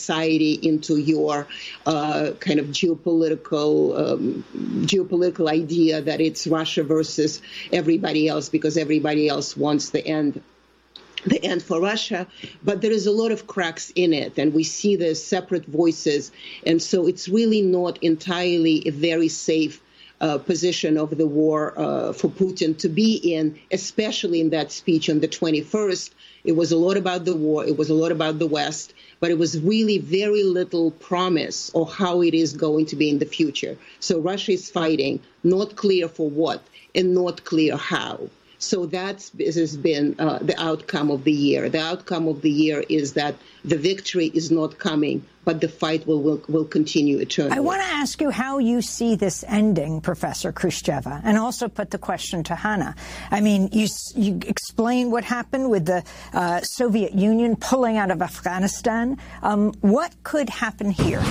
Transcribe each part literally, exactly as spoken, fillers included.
society into your uh, kind of geopolitical um, geopolitical idea that it's Russia versus everybody else because everybody else wants the end the end for Russia, but there is a lot of cracks in it, and we see the separate voices, and so it's really not entirely a very safe uh, position of the war uh, for Putin to be in, especially in that speech on the twenty-first. It was a lot about the war, it was a lot about the West, but it was really very little promise of how it is going to be in the future. So Russia is fighting, not clear for what, and not clear how. So that has been uh, the outcome of the year. The outcome of the year is that the victory is not coming, but the fight will will, will continue eternally. I want to ask you how you see this ending, Professor Khrushcheva, and also put the question to Hannah. I mean, you, you explain what happened with the uh, Soviet Union pulling out of Afghanistan. Um, what could happen here?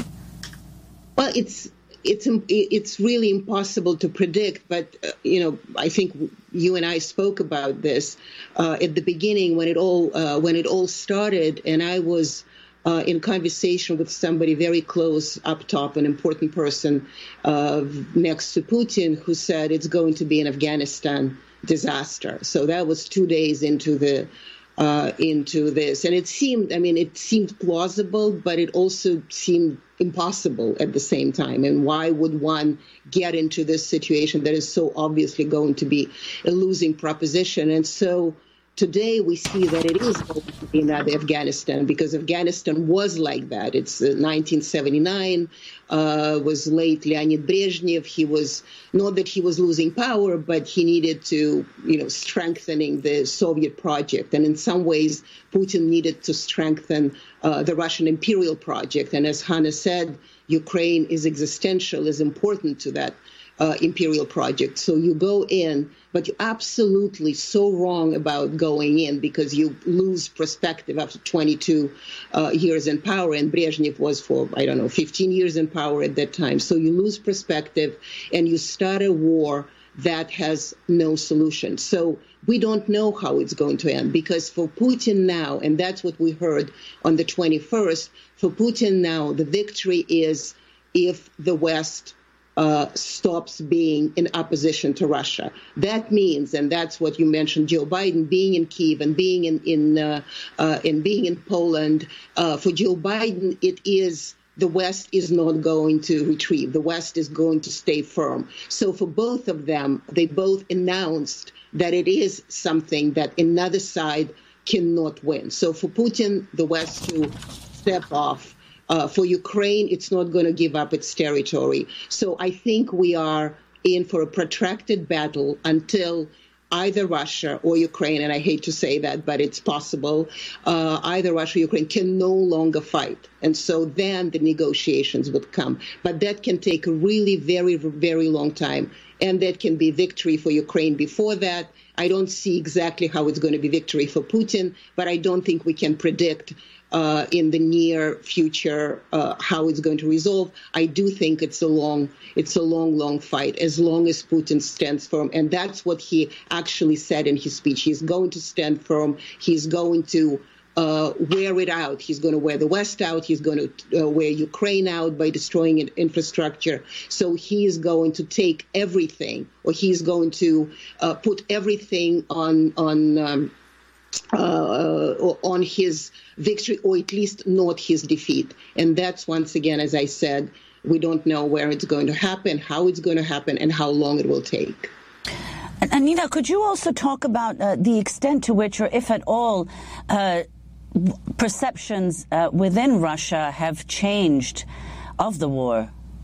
Well, it's... It's it's really impossible to predict, but, uh, you know, I think you and I spoke about this uh, at the beginning when it all uh, when it all started, and I was uh, in conversation with somebody very close up top, an important person uh, next to Putin, who said it's going to be an Afghanistan disaster. So that was two days into the uh, into this, and it seemed, I mean, it seemed plausible, but it also seemed impossible at the same time. And why would one get into this situation that is so obviously going to be a losing proposition? And so today we see that it is going to be another Afghanistan, because Afghanistan was like that. It's uh, nineteen seventy-nine, uh, was late Leonid Brezhnev. He was, not that he was losing power, but he needed to, you know, strengthening the Soviet project. And in some ways, Putin needed to strengthen uh, the Russian imperial project. And as Hannah said, Ukraine is existential, is important to that Uh, imperial project. So you go in, but you're absolutely so wrong about going in, because you lose perspective after twenty-two uh, years in power, and Brezhnev was for, I don't know, fifteen years in power at that time. So you lose perspective and you start a war that has no solution. So we don't know how it's going to end, because for Putin now, and that's what we heard on the twenty-first, for Putin now, the victory is if the West Uh, stops being in opposition to Russia. That means, and that's what you mentioned, Joe Biden being in Kyiv and being in in uh, uh, and being in Poland. Uh, for Joe Biden, it is the West is not going to retreat. The West is going to stay firm. So for both of them, they both announced that it is something that another side cannot win. So for Putin, the West to step off. Uh, for Ukraine, it's not going to give up its territory. So I think we are in for a protracted battle until either Russia or Ukraine, and I hate to say that, but it's possible, uh, either Russia or Ukraine can no longer fight. And so then the negotiations would come. But that can take a really very, very long time. And that can be victory for Ukraine before that. I don't see exactly how it's going to be victory for Putin, but I don't think we can predict Uh, in the near future, uh, how it's going to resolve. I do think it's a long, it's a long, long fight, as long as Putin stands firm. And that's what he actually said in his speech. He's going to stand firm. He's going to uh, wear it out. He's going to wear the West out. He's going to uh, wear Ukraine out by destroying infrastructure. So he is going to take everything, or he's going to uh, put everything on, on, um, Uh, on his victory, or at least not his defeat. And that's, once again, as I said, we don't know where it's going to happen, how it's going to happen, and how long it will take. Anita, could you also talk about uh, the extent to which, or if at all, uh, perceptions uh, within Russia have changed of the war?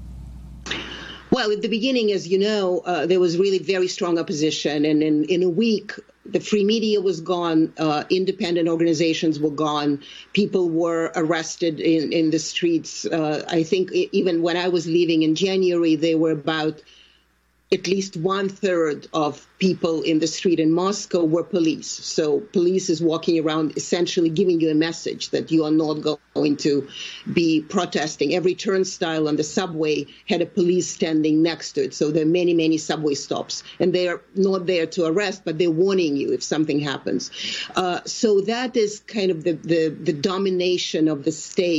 Well, at the beginning, as you know, uh, there was really very strong opposition. And in, in a week, the free media was gone. Uh, independent organizations were gone. People were arrested in, in the streets. Uh, I think even when I was leaving in January, there were about at least one third of people in the street in Moscow were police. So police is walking around essentially giving you a message that you are not going to be protesting. Every turnstile on the subway had a police standing next to it. So there are many, many subway stops, and they are not there to arrest, but they're warning you if something happens. Uh, so that is kind of the, the, the domination of the state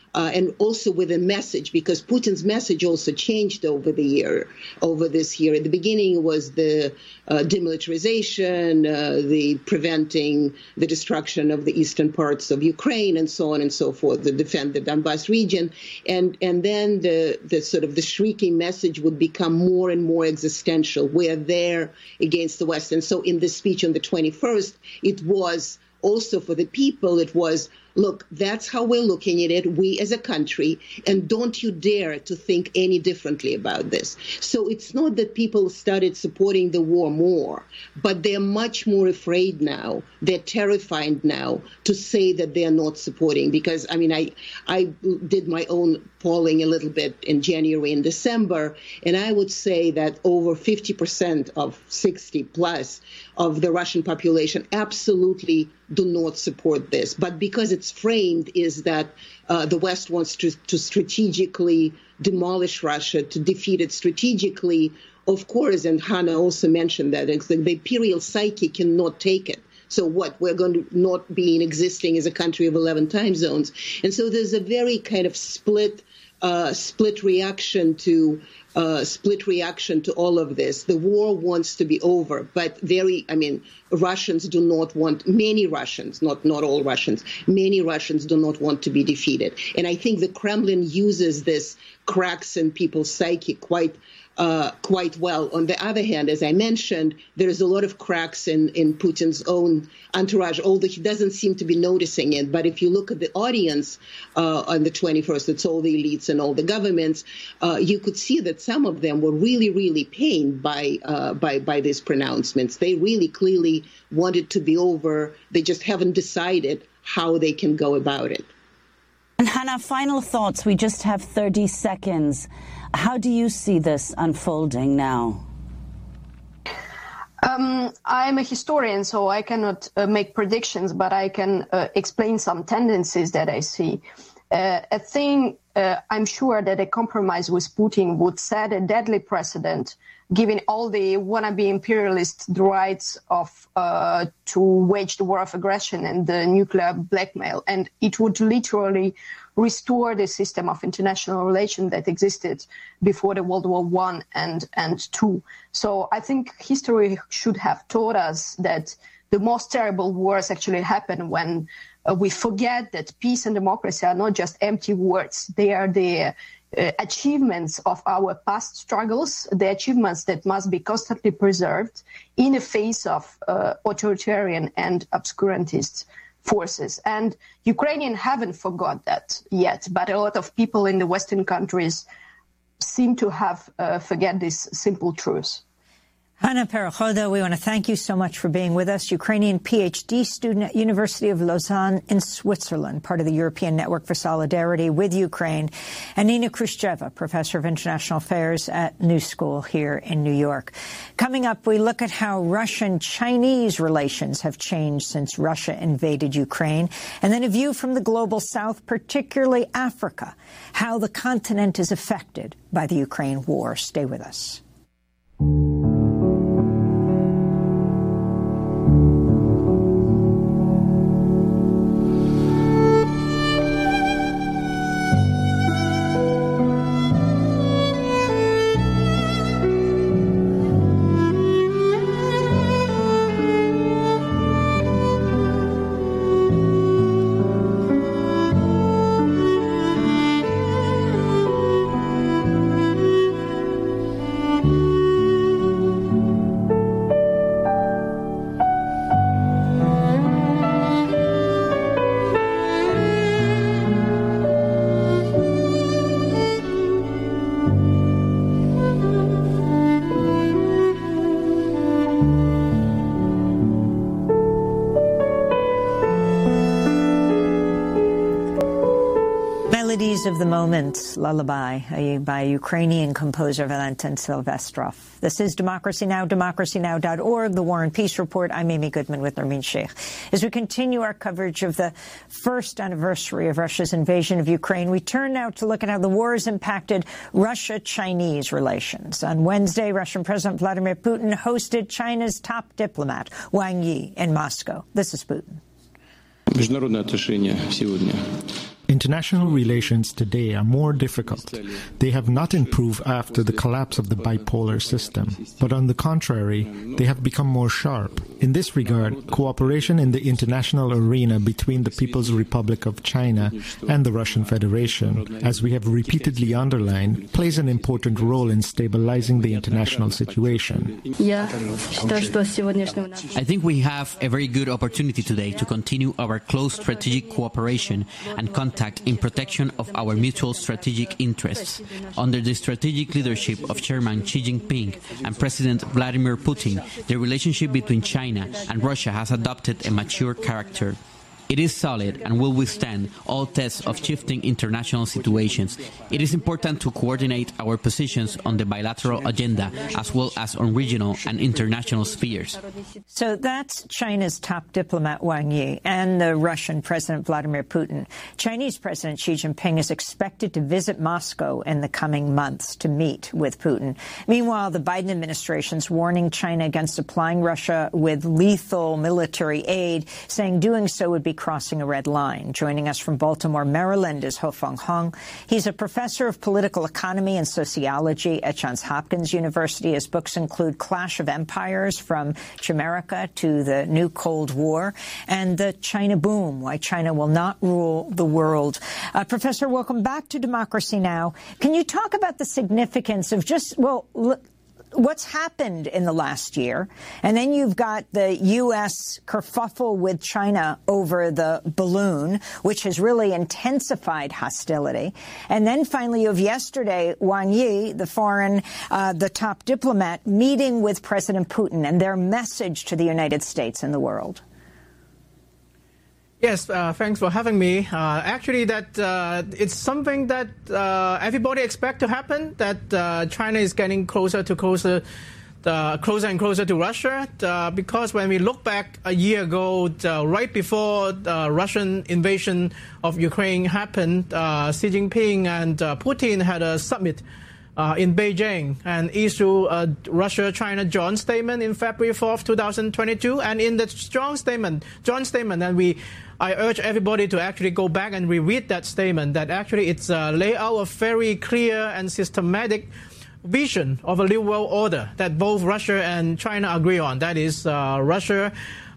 uh, and also with a message, because Putin's message also changed over the year, over this year. At the beginning, it was the uh, demilitarization, uh, the preventing the destruction of the eastern parts of Ukraine, and so on and so forth, to defend the Donbas region. And and then the, the sort of the shrieking message would become more and more existential. We're there against the West. And so in this speech on the twenty-first, it was also for the people, it was, look, that's how we're looking at it, we as a country, and don't you dare to think any differently about this. So it's not that people started supporting the war more, but they're much more afraid now. They're terrified now to say that they're not supporting, because, I mean, I, I did my own polling a little bit in January and December, and I would say that over fifty percent of sixty plus of the Russian population absolutely do not support this. But because it's framed is that uh, the West wants to, to strategically demolish Russia, to defeat it strategically, of course, and Hannah also mentioned that the, the imperial psyche cannot take it. So what, we're going to not be existing as a country of eleven time zones. And so there's a very kind of split uh, split reaction to uh, split reaction to all of this. The war wants to be over, but very, I mean, Russians do not want, many Russians, not, not all Russians, many Russians do not want to be defeated. And I think the Kremlin uses this cracks in people's psyche quite Uh, quite well. On the other hand, as I mentioned, there's a lot of cracks in, in Putin's own entourage, although he doesn't seem to be noticing it. But if you look at the audience uh, on the twenty-first, it's all the elites and all the governments, uh, you could see that some of them were really, really pained by, uh, by, by these pronouncements. They really clearly want it to be over. They just haven't decided how they can go about it. And Hannah, final thoughts. We just have thirty seconds. How do you see this unfolding now? Um, I'm a historian, so I cannot uh, make predictions, but I can uh, explain some tendencies that I see. Uh, a thing uh, I'm sure that a compromise with Putin would set a deadly precedent, giving all the wannabe imperialists the rights of uh, to wage the war of aggression and the nuclear blackmail, and it would literally restore the system of international relations that existed before the World War One and and two. So I think history should have taught us that the most terrible wars actually happen when uh, we forget that peace and democracy are not just empty words. They are the uh, achievements of our past struggles, the achievements that must be constantly preserved in the face of uh, authoritarian and obscurantist forces. And Ukrainians haven't forgot that yet, but a lot of people in the Western countries seem to have uh, forget this simple truth. Hannah Perekhoda, we want to thank you so much for being with us. Ukrainian PhD student at University of Lausanne in Switzerland, part of the European Network for Solidarity with Ukraine. And Nina Khrushcheva, professor of international affairs at New School here in New York. Coming up, we look at how Russian-Chinese relations have changed since Russia invaded Ukraine. And then a view from the global south, particularly Africa, how the continent is affected by the Ukraine war. Stay with us. Of the Moment, Lullaby, by Ukrainian composer Valentin Silvestrov. This is Democracy Now!, democracy now dot org, the War and Peace Report. I'm Amy Goodman with Nermeen Sheikh. As we continue our coverage of the first anniversary of Russia's invasion of Ukraine, we turn now to look at how the war has impacted Russia-Chinese relations. On Wednesday, Russian President Vladimir Putin hosted China's top diplomat, Wang Yi, in Moscow. This is Putin. Международные отношения сегодня International relations today are more difficult. They have not improved after the collapse of the bipolar system, but on the contrary, they have become more sharp. In this regard, cooperation in the international arena between the People's Republic of China and the Russian Federation, as we have repeatedly underlined, plays an important role in stabilizing the international situation. I think we have a very good opportunity today to continue our close strategic cooperation and contact in protection of our mutual strategic interests. Under the strategic leadership of Chairman Xi Jinping and President Vladimir Putin, the relationship between China and Russia has adopted a mature character. It is solid and will withstand all tests of shifting international situations. It is important to coordinate our positions on the bilateral agenda as well as on regional and international spheres. So that's China's top diplomat Wang Yi and the Russian President Vladimir Putin. Chinese President Xi Jinping is expected to visit Moscow in the coming months to meet with Putin. Meanwhile, the Biden administration is warning China against supplying Russia with lethal military aid, saying doing so would be crossing a red line. Joining us from Baltimore, Maryland is Ho-Fung Hung. He's a professor of political economy and sociology at Johns Hopkins University. His books include Clash of Empires, From Chimerica to the New Cold War, and The China Boom, Why China Will Not Rule the World. Uh, Professor, welcome back to Democracy Now! Can you talk about the significance of just, well, look, what's happened in the last year, and then you've got the U S kerfuffle with China over the balloon, which has really intensified hostility. And then finally you have yesterday Wang Yi, the foreign, uh, the top diplomat, meeting with President Putin and their message to the United States and the world. Yes, uh, thanks for having me. Uh, actually, that uh, it's something that uh, everybody expect to happen, that uh, China is getting closer to closer, uh, closer and closer to Russia, uh, because when we look back a year ago, uh, right before the Russian invasion of Ukraine happened, uh, Xi Jinping and uh, Putin had a summit Uh, in Beijing and issue a Russia-China joint statement in February fourth, two thousand twenty-two. And in the joint statement, joint statement, and we, I urge everybody to actually go back and reread that statement. That actually it's a layout of very clear and systematic vision of a new world order that both Russia and China agree on. That is, uh, Russia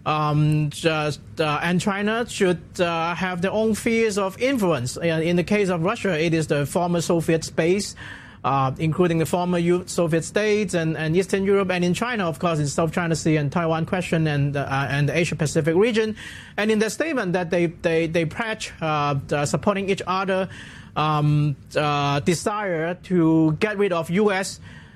Um, just, uh, and China should uh, have their own spheres of influence. In the case of Russia, it is the former Soviet space, Uh, including the former Soviet states and, and Eastern Europe, and in China, of course, in South China Sea and Taiwan question and uh, and the Asia-Pacific region. And in their statement that they they they pledge uh, uh, supporting each other, um, uh, desire to get rid of U S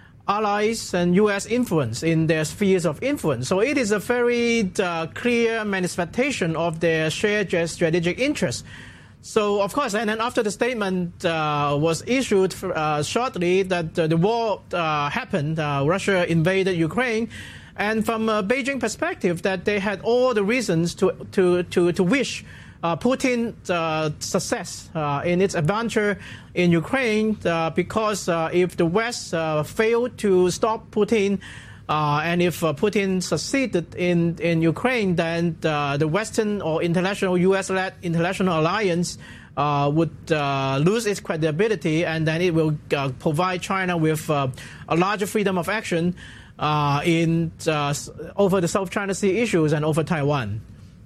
allies and U S influence in their spheres of influence. So it is a very uh, clear manifestation of their shared strategic interests. So, of course, and then after the statement uh, was issued uh, shortly that uh, the war uh, happened, uh, Russia invaded Ukraine, and from a Beijing perspective, that they had all the reasons to to to, to wish uh, Putin uh, success uh, in its adventure in Ukraine, uh, because uh, if the West uh, failed to stop Putin, Uh, and if uh, Putin succeeded in, in Ukraine, then uh, the Western or international U S-led international alliance uh, would uh, lose its credibility, and then it will uh, provide China with uh, a larger freedom of action uh, in uh, over the South China Sea issues and over Taiwan.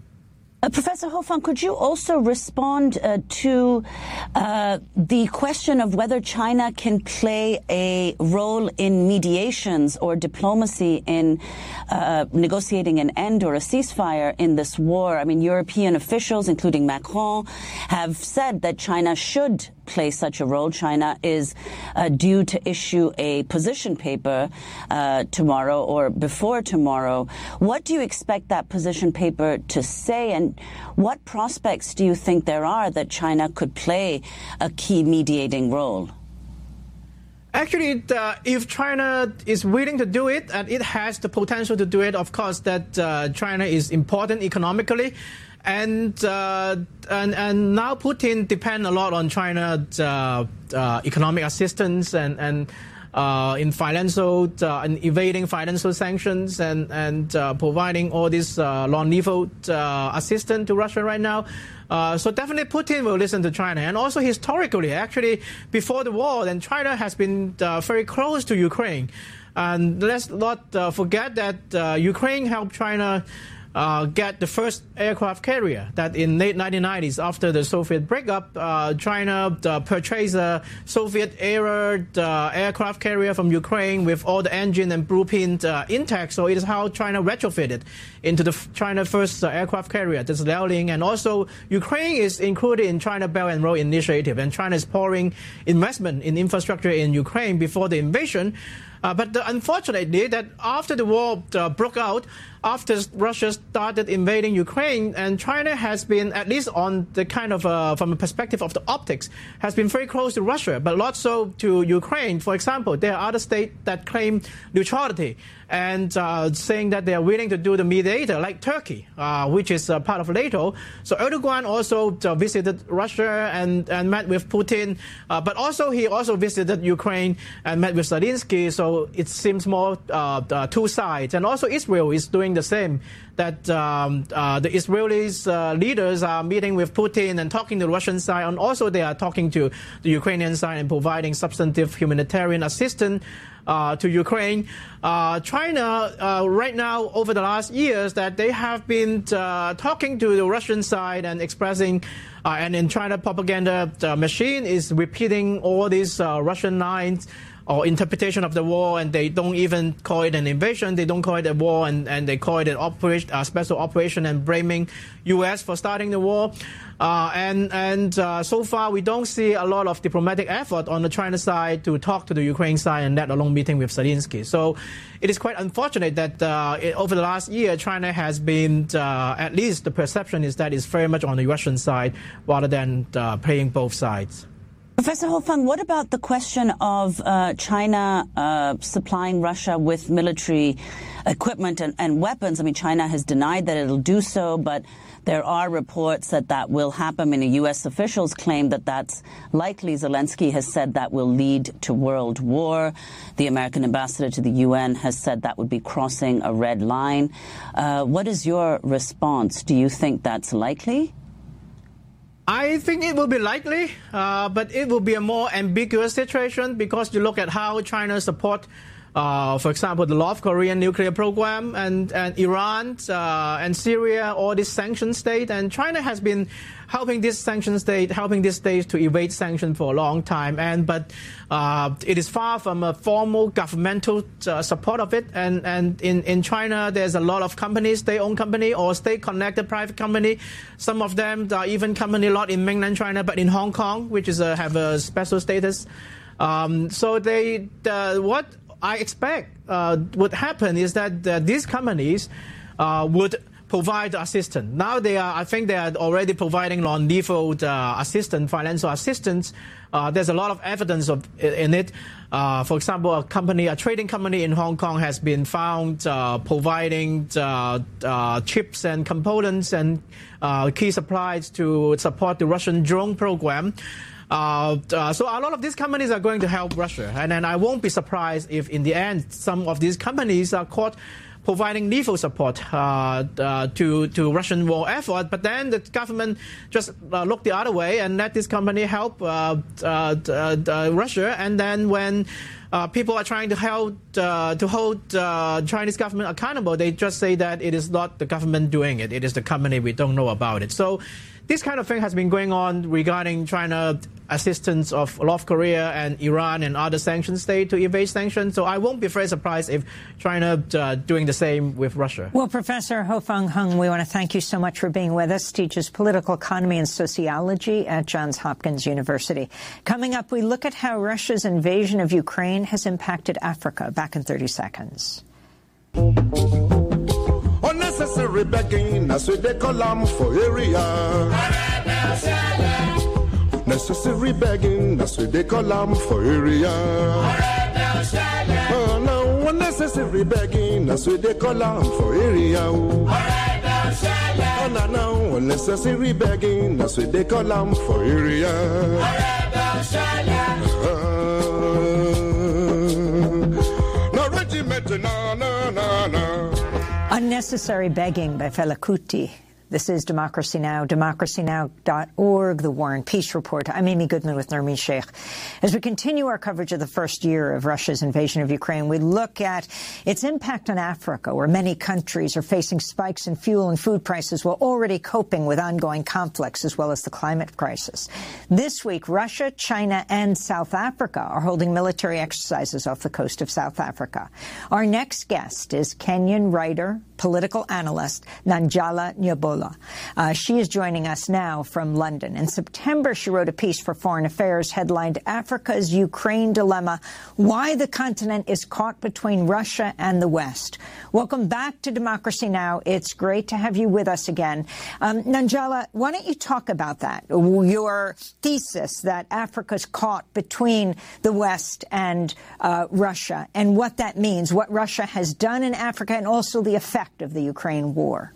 Uh, Professor Ho-Fung, could you also respond uh, to uh, the question of whether China can play a role in mediations or diplomacy in uh, negotiating an end or a ceasefire in this war? I mean, European officials, including Macron, have said that China should play such a role. China is uh, due to issue a position paper uh, tomorrow or before tomorrow. What do you expect that position paper to say, and what prospects do you think there are that China could play a key mediating role? Actually, uh, if China is willing to do it, and it has the potential to do it, of course, that uh, China is important economically. And, uh, and and now Putin depends a lot on China's uh, uh, economic assistance and and uh, in financial, uh, in evading financial sanctions and, and uh, providing all this uh, non-lethal uh, assistance to Russia right now. Uh, so definitely Putin will listen to China. And also historically, actually, before the war, then China has been uh, very close to Ukraine. And let's not uh, forget that uh, Ukraine helped China uh, get the first aircraft carrier, that in late nineteen nineties, after the Soviet breakup, uh, China uh, purchased a Soviet-era uh, aircraft carrier from Ukraine with all the engine and blueprint uh, intact. So it is how China retrofitted into the China first uh, aircraft carrier, that's Liaoning. And also Ukraine is included in China Belt and Road Initiative, and China is pouring investment in infrastructure in Ukraine before the invasion. Uh, but uh, unfortunately, that after the war uh, broke out, after Russia started invading Ukraine, and China has been, at least on the kind of, uh, from a perspective of the optics, has been very close to Russia, but not so to Ukraine. For example, there are other states that claim neutrality and uh, saying that they are willing to do the mediator, like Turkey, uh, which is uh, part of NATO. So Erdogan also uh, visited Russia and, and met with Putin, uh, but also he also visited Ukraine and met with Zelensky. So it seems more uh, uh, two sides. And also Israel is doing the same, that um, uh, the Israelis uh, leaders are meeting with Putin and talking to the Russian side, and also they are talking to the Ukrainian side and providing substantive humanitarian assistance uh, to Ukraine. Uh, China, uh, right now, over the last years, that they have been uh, talking to the Russian side and expressing, uh, and in China propaganda uh, machine is repeating all these uh, Russian lines or interpretation of the war, and they don't even call it an invasion, they don't call it a war, and, and they call it an operation, a special operation, and blaming U S for starting the war. Uh, and and uh, so far, we don't see a lot of diplomatic effort on the China side to talk to the Ukraine side, and let alone meeting with Zelensky. So it is quite unfortunate that uh, it, over the last year, China has been, uh, at least the perception is that it's very much on the Russian side rather than uh, playing both sides. Professor Ho-Fang, what about the question of uh, China uh, supplying Russia with military equipment and, and weapons? I mean, China has denied that it'll do so, but there are reports that that will happen. I mean, U S officials claim that that's likely. Zelensky has said that will lead to world war. The American ambassador to the U N has said that would be crossing a red line. Uh, what is your response? Do you think that's likely? I think it will be likely, uh, but it will be a more ambiguous situation, because you look at how China support, uh, for example, the North Korean nuclear program, and, and Iran uh, and Syria, all these sanction states. And China has been helping this sanction state, helping this state to evade sanctions for a long time. And but uh, it is far from a formal governmental uh, support of it. And and in, in China, there's a lot of companies, state-owned company or state-connected private company. Some of them are even company not in mainland China, but in Hong Kong, which is a, have a special status. Um, so they uh, what I expect uh, would happen is that uh, these companies uh, would provide assistance. Now they are, I think they are already providing non-lethal uh, assistance, financial assistance. Uh, there's a lot of evidence of in it. Uh, for example, a company, a trading company in Hong Kong has been found uh, providing uh, uh, chips and components and uh, key supplies to support the Russian drone program. Uh, uh, so a lot of these companies are going to help Russia. And then I won't be surprised if in the end some of these companies are caught providing lethal support uh, uh, to to Russian war effort, but then the government just uh, look the other way and let this company help uh, uh, uh, Russia. And then when uh, people are trying to help uh, to hold uh, Chinese government accountable, they just say that it is not the government doing it; it is the company, we don't know about it. So this kind of thing has been going on regarding China assistance of North Korea and Iran and other sanction states to evade sanctions. So I won't be very surprised if China uh, doing the same with Russia. Well, Professor Ho-Fang Hung, we want to thank you so much for being with us. Teaches political economy and sociology at Johns Hopkins University. Coming up, we look at how Russia's invasion of Ukraine has impacted Africa. Back in thirty seconds. Unnecessary begging, as we they call them for area. Necessary begging, that's what they call them for area. Oh, no, unnecessary begging, that's what they call them for area. Oh, no, no, unnecessary begging, that's what they call them for area. Uh, Unnecessary Begging by Fela Kuti. This is Democracy Now!, democracy now dot org, The War and Peace Report. I'm Amy Goodman with Nermeen Sheikh. As we continue our coverage of the first year of Russia's invasion of Ukraine, we look at its impact on Africa, where many countries are facing spikes in fuel and food prices while already coping with ongoing conflicts as well as the climate crisis. This week, Russia, China, and South Africa are holding military exercises off the coast of South Africa. Our next guest is Kenyan writer, political analyst, Nanjala Nyabola. Uh, she is joining us now from London. In September, she wrote a piece for Foreign Affairs headlined Africa's Ukraine Dilemma, Why the Continent is Caught Between Russia and the West. Welcome back to Democracy Now! It's great to have you with us again. Um, Nanjala, why don't you talk about that, your thesis that Africa's caught between the West and uh, Russia, and what that means, what Russia has done in Africa, and also the effect of the Ukraine war.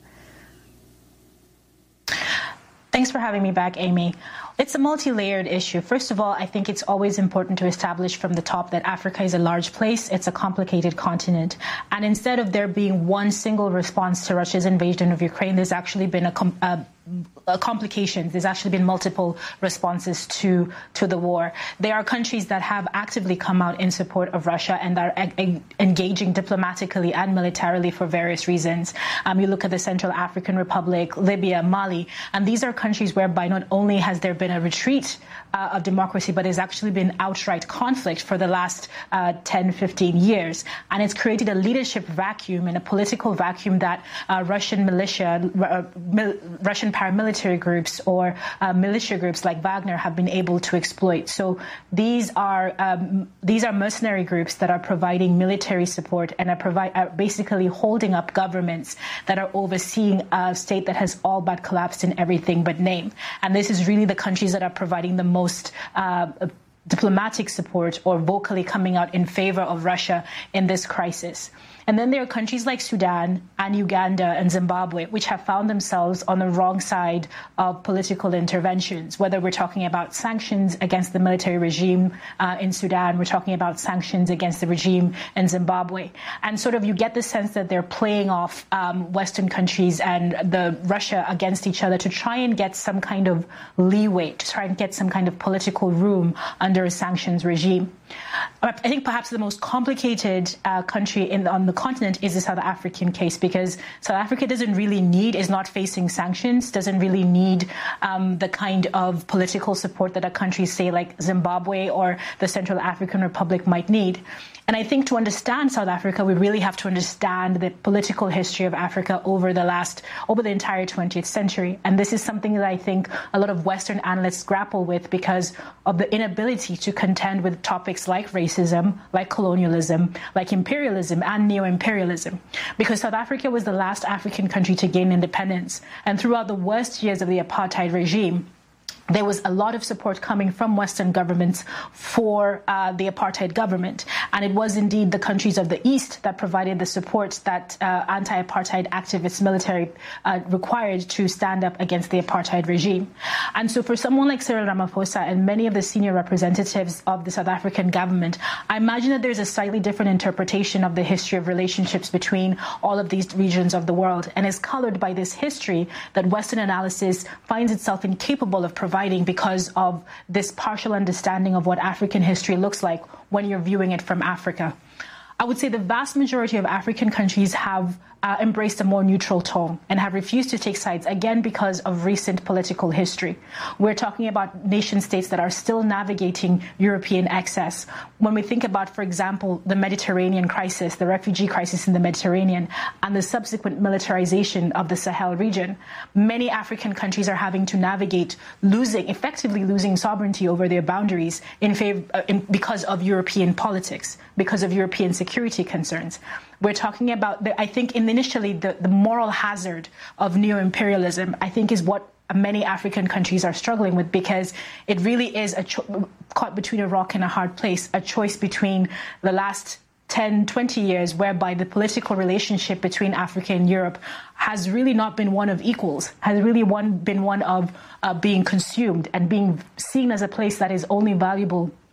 Thanks for having me back, Amy. It's a multi-layered issue. First of all, I think it's always important to establish from the top that Africa is a large place. It's a complicated continent. And instead of there being one single response to Russia's invasion of Ukraine, there's actually been a, com a Uh, complications. There's actually been multiple responses to to the war. There are countries that have actively come out in support of Russia and are e engaging diplomatically and militarily for various reasons. Um, you look at the Central African Republic, Libya, Mali, and these are countries whereby not only has there been a retreat uh, of democracy, but there's actually been outright conflict for the last uh, ten, fifteen years. And it's created a leadership vacuum and a political vacuum that uh, Russian militia, uh, mil Russian paramilitary groups or uh, militia groups like Wagner have been able to exploit. So these are um, these are mercenary groups that are providing military support and are, provide, are basically holding up governments that are overseeing a state that has all but collapsed in everything but name. And this is really the countries that are providing the most uh, diplomatic support or vocally coming out in favor of Russia in this crisis. And then there are countries like Sudan and Uganda and Zimbabwe, which have found themselves on the wrong side of political interventions, whether we're talking about sanctions against the military regime uh, in Sudan, we're talking about sanctions against the regime in Zimbabwe. And sort of you get the sense that they're playing off um, Western countries and the Russia against each other to try and get some kind of leeway, to try and get some kind of political room under a sanctions regime. I think perhaps the most complicated uh, country in, on the continent is the South African case, because South Africa doesn't really need, is not facing sanctions, doesn't really need um, the kind of political support that a country, say, like Zimbabwe or the Central African Republic might need. And I think to understand South Africa, we really have to understand the political history of Africa over the last, over the entire twentieth century. And this is something that I think a lot of Western analysts grapple with because of the inability to contend with topics like racism, like colonialism, like imperialism and neo-imperialism. Because South Africa was the last African country to gain independence. And throughout the worst years of the apartheid regime, there was a lot of support coming from Western governments for uh, the apartheid government. And it was indeed the countries of the East that provided the support that uh, anti-apartheid activists military uh, required to stand up against the apartheid regime. And so for someone like Cyril Ramaphosa and many of the senior representatives of the South African government, I imagine that there's a slightly different interpretation of the history of relationships between all of these regions of the world, and is colored by this history that Western analysis finds itself incapable of providing because of this partial understanding of what African history looks like when you're viewing it from Africa. I would say the vast majority of African countries have uh, embraced a more neutral tone and have refused to take sides, again, because of recent political history. We're talking about nation states that are still navigating European excess. When we think about, for example, the Mediterranean crisis, the refugee crisis in the Mediterranean, and the subsequent militarization of the Sahel region, many African countries are having to navigate losing, effectively losing sovereignty over their boundaries in favor, uh, in, because of European politics, because of European security concerns. We're talking about, the, I think, initially the, the moral hazard of neo-imperialism, I think, is what many African countries are struggling with, because it really is a cho caught between a rock and a hard place, a choice between the last ten, twenty years, whereby the political relationship between Africa and Europe has really not been one of equals, has really one, been one of uh, being consumed and being seen as a place that is only valuable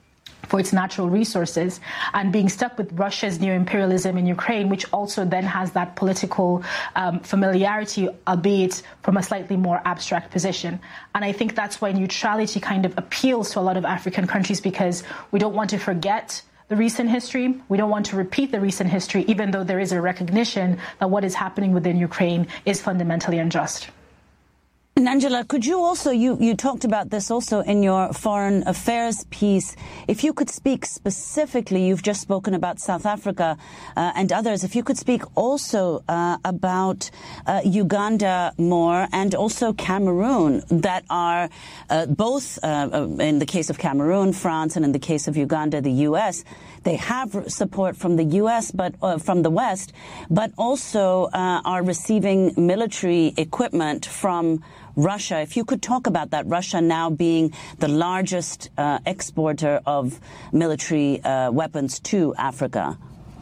for its natural resources, and being stuck with Russia's neo-imperialism in Ukraine, which also then has that political um, familiarity, albeit from a slightly more abstract position. And I think that's why neutrality kind of appeals to a lot of African countries, because we don't want to forget the recent history. We don't want to repeat the recent history, even though there is a recognition that what is happening within Ukraine is fundamentally unjust. And Angela, could you also, you, you talked about this also in your foreign affairs piece, if you could speak specifically, you've just spoken about South Africa uh, and others, if you could speak also uh, about uh, Uganda more, and also Cameroon, that are uh, both, uh, in the case of Cameroon, France, and in the case of Uganda, the U S, they have support from the U S, but uh, from the West, but also uh, are receiving military equipment from Russia. If you could talk about that, Russia now being the largest uh, exporter of military uh, weapons to Africa.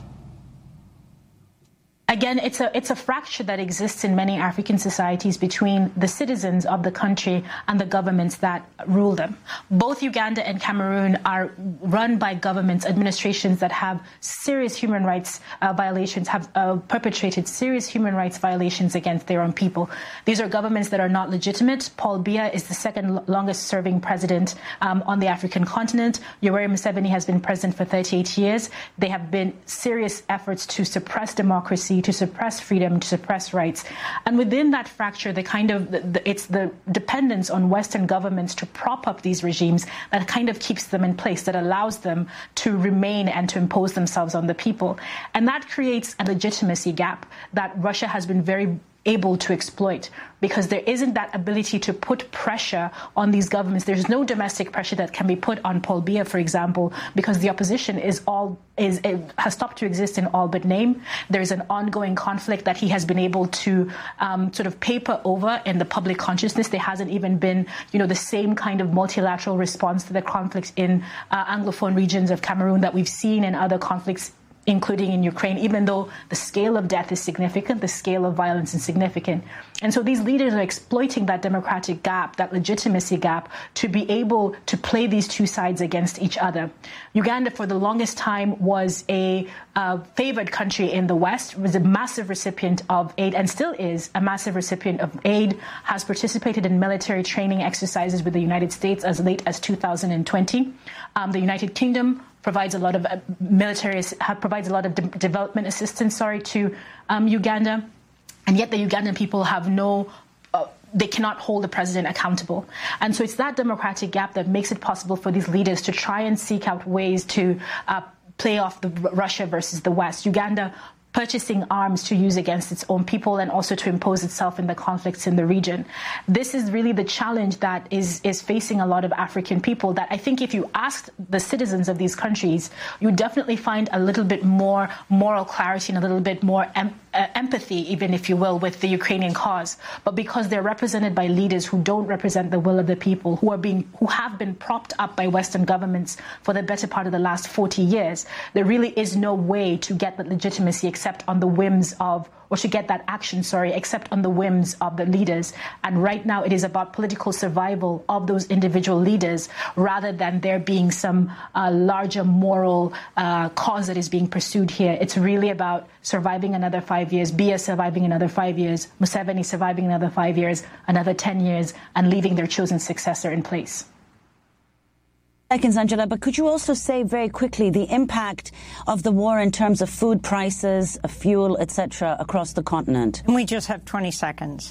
Again, it's a it's a fracture that exists in many African societies between the citizens of the country and the governments that rule them. Both Uganda and Cameroon are run by governments, administrations that have serious human rights uh, violations, have uh, perpetrated serious human rights violations against their own people. These are governments that are not legitimate. Paul Biya is the second longest serving president um, on the African continent. Yoweri Museveni has been president for thirty-eight years. They have been serious efforts to suppress democracy, to suppress freedom, to suppress rights. And within that fracture, the kind of the, the, it's the dependence on Western governments to prop up these regimes that kind of keeps them in place, that allows them to remain and to impose themselves on the people. And that creates a legitimacy gap that Russia has been very able to exploit, because there isn't that ability to put pressure on these governments. There's no domestic pressure that can be put on Paul Biya, for example, because the opposition is all is has stopped to exist in all but name. There's an ongoing conflict that he has been able to um, sort of paper over in the public consciousness. There hasn't even been, you know, the same kind of multilateral response to the conflict in uh, Anglophone regions of Cameroon that we've seen in other conflicts, including in Ukraine, even though the scale of death is significant, the scale of violence is significant. And so these leaders are exploiting that democratic gap, that legitimacy gap, to be able to play these two sides against each other. Uganda, for the longest time, was a uh, favored country in the West, was a massive recipient of aid, and still is a massive recipient of aid, has participated in military training exercises with the United States as late as two thousand twenty. Um, the United Kingdom provides a lot of uh, military, provides a lot of de development assistance, sorry, to um, Uganda, and yet the Ugandan people have no, uh, they cannot hold the president accountable. And so it's that democratic gap that makes it possible for these leaders to try and seek out ways to uh, play off the Russia versus the West. Uganda purchasing arms to use against its own people and also to impose itself in the conflicts in the region. This is really the challenge that is, is facing a lot of African people, that I think if you asked the citizens of these countries, you definitely find a little bit more moral clarity and a little bit more em uh, empathy, even if you will, with the Ukrainian cause. But because they're represented by leaders who don't represent the will of the people, who are being, who have been propped up by Western governments for the better part of the last forty years, there really is no way to get that legitimacy except on the whims of, or to get that action, sorry, except on the whims of the leaders. And right now it is about political survival of those individual leaders rather than there being some uh, larger moral uh, cause that is being pursued here. It's really about surviving another five years, Biya surviving another five years, Museveni surviving another five years, another ten years, and leaving their chosen successor in place. Seconds, Angela, but could you also say very quickly the impact of the war in terms of food prices, fuel, et cetera, across the continent? We just have twenty seconds.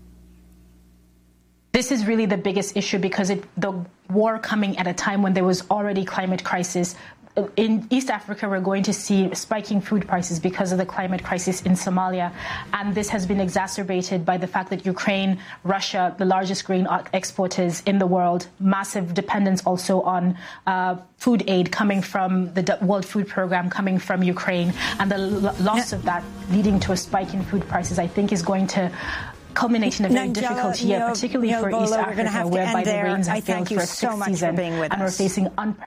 This is really the biggest issue because it, the war coming at a time when there was already climate crisis. In East Africa, we're going to see spiking food prices because of the climate crisis in Somalia. And this has been exacerbated by the fact that Ukraine, Russia, the largest grain exporters in the world, massive dependence also on uh, food aid coming from the World Food Programme, coming from Ukraine. And the loss of that leading to a spike in food prices, I think, is going to culminate in a very Nangela, difficult year, particularly Nyobola, for East we're gonna Africa, have to whereby end the there. rains I have failed thank you for a so sixth much season, for being with and us. we're facing unprecedented.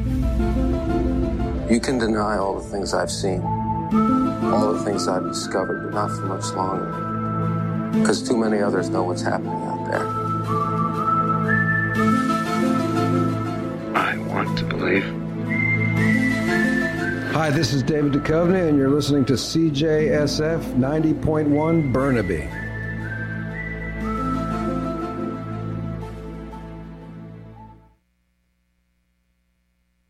You can deny all the things I've seen, all the things I've discovered, but not for much longer, because too many others know what's happening out there. I want to believe. Hi, this is David Duchovny, and you're listening to C J S F ninety point one Burnaby.